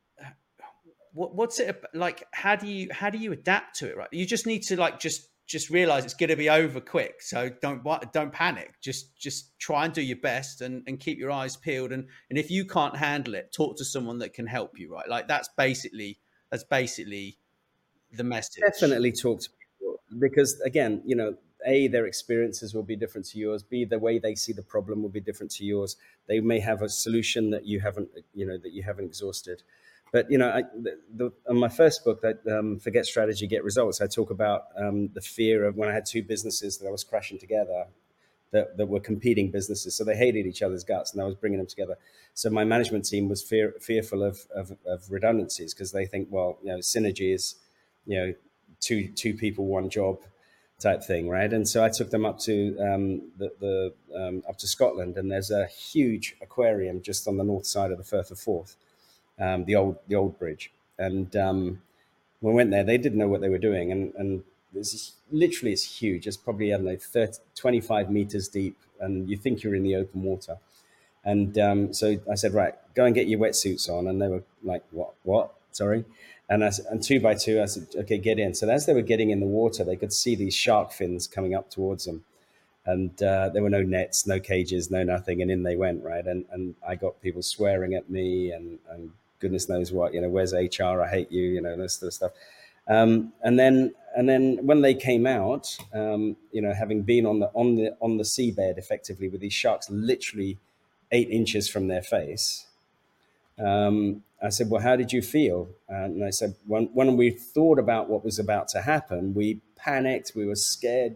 What, what's it like? How do you how do you adapt to it? Right, you just need to like just just realize it's going to be over quick. So don't don't panic. Just just try and do your best and, and keep your eyes peeled. And and if you can't handle it, talk to someone that can help you. Right, like that's basically that's basically the message.
Definitely talk to people. because again, you know, A, their experiences will be different to yours. B, the way they see the problem will be different to yours. They may have a solution that you haven't, you know, that you haven't exhausted. But, you know, I, the, the, on my first book, that um, Forget Strategy, Get Results, I talk about um, the fear of when I had two businesses that I was crashing together that, that were competing businesses. So they hated each other's guts, and I was bringing them together. So my management team was fear, fearful of, of, of redundancies, because they think, well, you know, synergy is, you know, two two people, one job type thing, right? And so I took them up to um, the, the um, up to Scotland, and there's a huge aquarium just on the north side of the Firth of Forth, um, the old the old bridge. And um, when we went there, they didn't know what they were doing, and and it's literally it's huge. It's probably I don't know thirty, twenty-five meters deep, and you think you're in the open water. And um, so I said, right, go and get your wetsuits on. And they were like, what, what? Sorry. And, I, and two by two, I said, okay, get in. So as they were getting in the water, they could see these shark fins coming up towards them. And uh, there were no nets, no cages, no nothing. And in they went, right? And and I got people swearing at me and, and goodness knows what, you know, where's H R? I hate you, you know, this sort of stuff. Um, and then and then when they came out, um, you know, having been on the on the on the seabed effectively with these sharks literally eight inches from their face, um, I said, well, how did you feel? And I said, when, when we thought about what was about to happen, we panicked, we were scared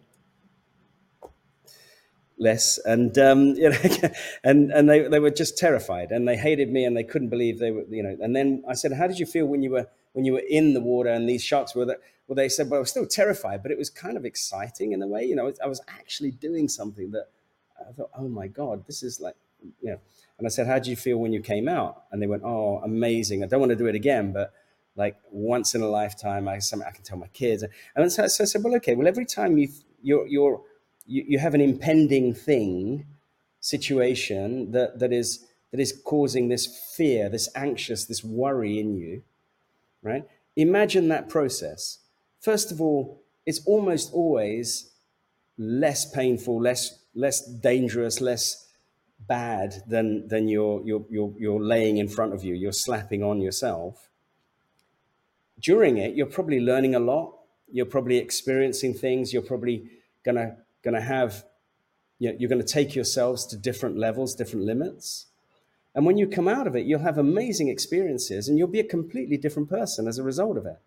less. And, um, you know, and, and they, they were just terrified, and they hated me, and they couldn't believe they were, you know, and then I said, how did you feel when you were, when you were in the water and these sharks were there? Well, they said, well, I was still terrified, but it was kind of exciting in a way. You know, I was actually doing something that I thought, oh my God, this is like, you know. And I said, how did you feel when you came out? And they went, oh, amazing. I don't want to do it again, but like once in a lifetime, I, I can tell my kids. And so, so I said, well, okay, well, every time you you're, you're, you you have an impending thing, situation that, that is that is causing this fear, this anxious, this worry in you, right? Imagine that process. First of all, it's almost always less painful, less less dangerous, less bad than than you're you're you're you're laying in front of you. You're slapping on yourself. During it, you're probably learning a lot. You're probably experiencing things. You're probably gonna gonna have, you know, you're gonna take yourselves to different levels, different limits. And when you come out of it, you'll have amazing experiences, and you'll be a completely different person as a result of it.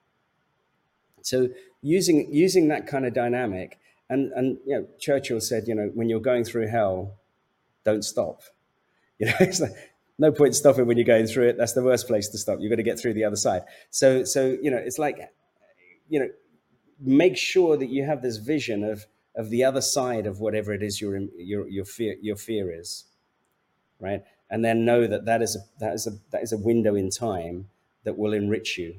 So using using that kind of dynamic, and and you know, Churchill said, you know, when you're going through hell, don't stop. You know, it's like, no point stopping when you're going through it. That's the worst place to stop. You've got to get through the other side. So, so you know, it's like, you know, make sure that you have this vision of of the other side of whatever it is your your your fear your fear is, right? And then know that that is a that is a that is a window in time that will enrich you.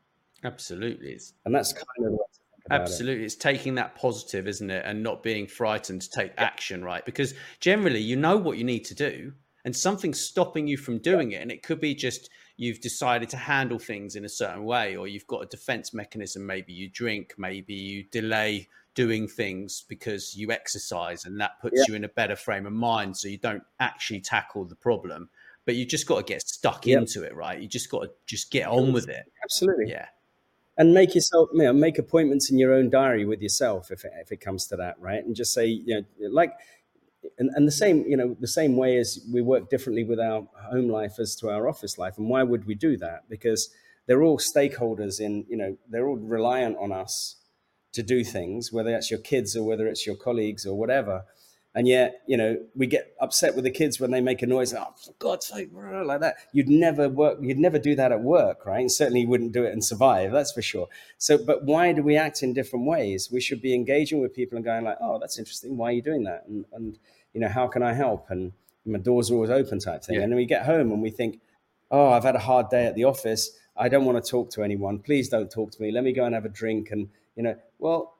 Absolutely,
and that's kind of what
Absolutely. It. It's taking that positive, isn't it? And not being frightened to take action, right? Because generally you know what you need to do and something's stopping you from doing it. And it could be just you've decided to handle things in a certain way, or you've got a defense mechanism. Maybe you drink, maybe you delay doing things because you exercise, and that puts yeah. you in a better frame of mind. So you don't actually tackle the problem, but you just got to get stuck yeah. into it, right? You just got to just get on with it.
Absolutely.
Yeah.
And make yourself, you know, make appointments in your own diary with yourself if it, if it comes to that, right? And just say, you know, like, and, and the same, you know, the same way as we work differently with our home life as to our office life. And why would we do that? Because they're all stakeholders in, you know, they're all reliant on us to do things, whether that's your kids or whether it's your colleagues or whatever. And yet, you know, we get upset with the kids when they make a noise, oh, for God's sake, like that. You'd never work, you'd never do that at work, right? And certainly you wouldn't do it and survive, that's for sure. So, but why do we act in different ways? We should be engaging with people and going like, oh, that's interesting. Why are you doing that? And, and you know, how can I help? And my doors are always open type thing. Yeah. And then we get home and we think, oh, I've had a hard day at the office. I don't want to talk to anyone. Please don't talk to me. Let me go and have a drink. And, you know, well,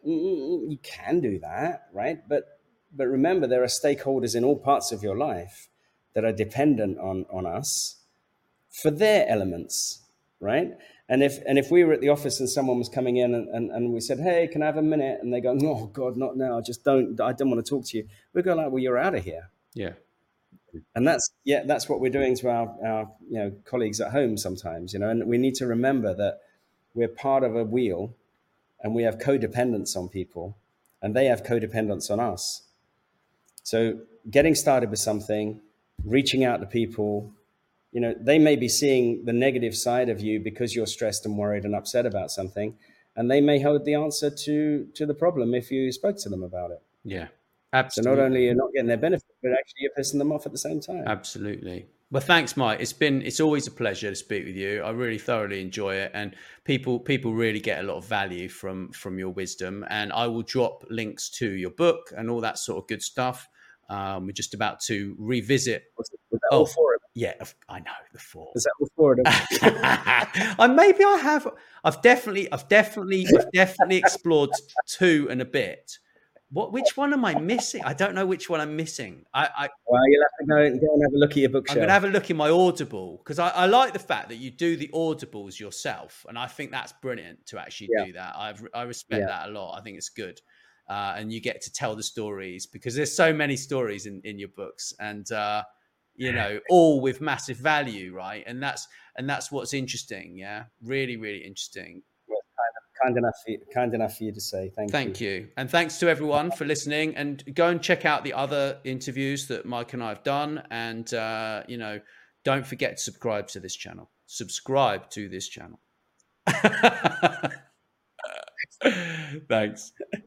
you can do that, right? But But remember, there are stakeholders in all parts of your life that are dependent on, on us for their elements, right? And if and if we were at the office and someone was coming in and, and, and we said, hey, can I have a minute? And they go, oh, God, not now. Just don't, I don't want to talk to you. We go like, well, you're out of here.
Yeah.
And that's, yeah, that's what we're doing to our, our, you know, colleagues at home sometimes, you know, and we need to remember that we're part of a wheel and we have codependence on people, and they have codependence on us. So getting started with something, reaching out to people, you know, they may be seeing the negative side of you because you're stressed and worried and upset about something, and they may hold the answer to to the problem if you spoke to them about it.
Yeah,
So
absolutely.
not only you're not getting their benefit, but actually you're pissing them off at the same time.
Absolutely. Well, thanks, Mike. It's been it's always a pleasure to speak with you. I really thoroughly enjoy it, and people people really get a lot of value from from your wisdom. And I will drop links to your book and all that sort of good stuff. Um, we're just about to revisit.
Was, it, was that all
oh,
four of them?
Yeah, I know the four.
Is that all four of them?
I maybe I have. I've definitely, I've definitely, I've definitely explored two and a bit. What? Which one am I missing? I don't know which one I'm missing. I, I
well, you'll have to go and, go and have a look at your bookshelf.
I'm going to have a look in my Audible, because I, I like the fact that you do the Audibles yourself, and I think that's brilliant to actually yeah. do that. I've, I respect yeah. that a lot. I think it's good, uh, and you get to tell the stories, because there's so many stories in, in your books, and uh, you know, all with massive value, right? And that's and that's what's interesting. Yeah, really, really interesting.
Kind enough, for you, kind enough for you to say. Thank,
Thank
you.
you. And thanks to everyone for listening, and go and check out the other interviews that Mike and I have done. And, uh, you know, don't forget to subscribe to this channel. Subscribe to this channel. Thanks.